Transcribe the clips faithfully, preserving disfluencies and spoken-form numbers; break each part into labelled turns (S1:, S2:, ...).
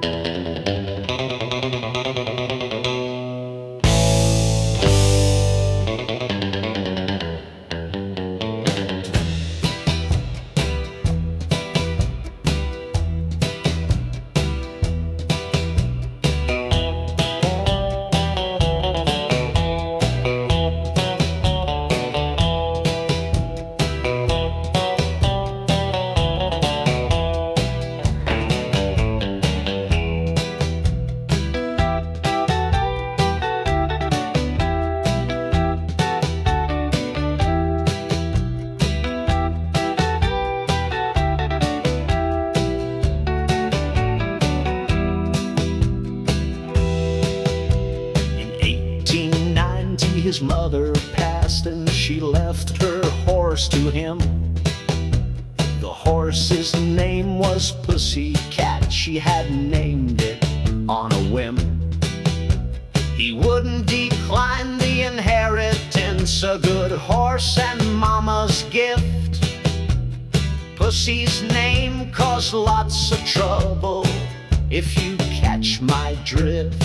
S1: His mother passed and she left her horse to him. The horse's name was Pussycat. She had named it on a whim. He wouldn't decline the inheritance, a good horse and mama's gift. Pussy's name caused lots of trouble, if you catch my drift.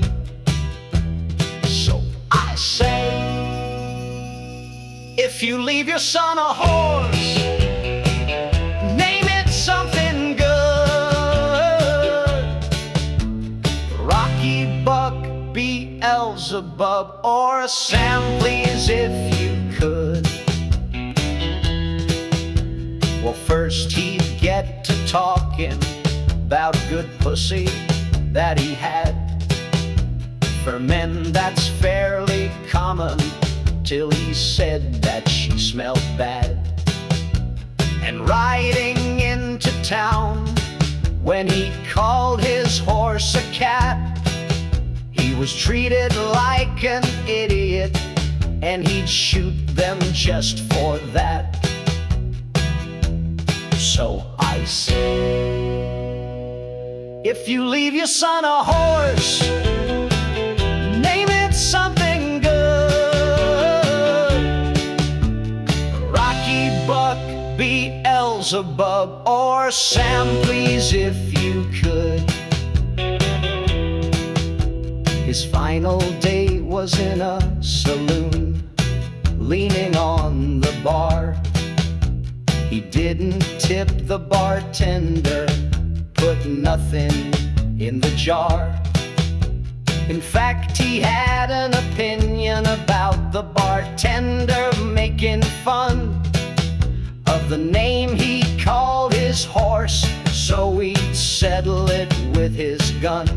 S1: Say, if you leave your son a horse, name it something good. Rocky, Buck, Beelzebub, or Sam, please, if you could. Well, first he'd get to talking about a good pussy that he had. For men that's fairly common, till he said that she smelled bad. And riding into town, when he called his horse a cat, he was treated like an idiot, and he'd shoot them just for that. So I say, if you leave your son a horse, something good. Rocky, Buck, Beelzebub, or Sam, please, if you could. His final day was in a saloon, leaning on the bar. He didn't tip the bartender, put nothing in the jar. In fact, he had an opinion about the bartender making fun of the name he called his horse, so he'd settle it with his gun.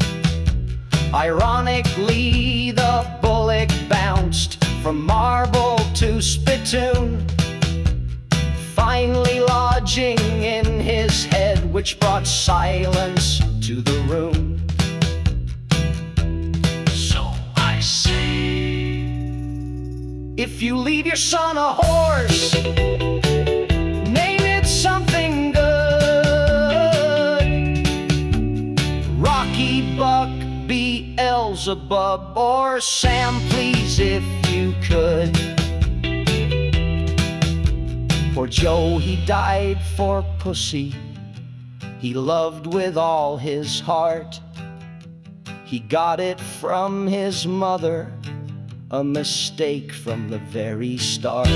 S1: Ironically, the bullock bounced from marble to spittoon, finally lodging in his head, which brought silence to the room. If you leave your son a horse, name it something good. Rocky, Buck, Beelzebub, or Sam, please, if you could. For Joe, he died for pussy he loved with all his heart. He got it from his mother, a mistake from the very start.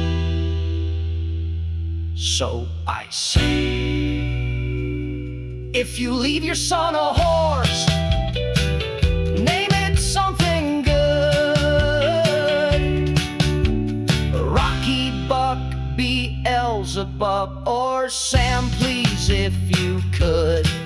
S1: So I say, if you leave your son a horse, name it something good. Rocky, Buck, Beelzebub, or Sam, please, if you could.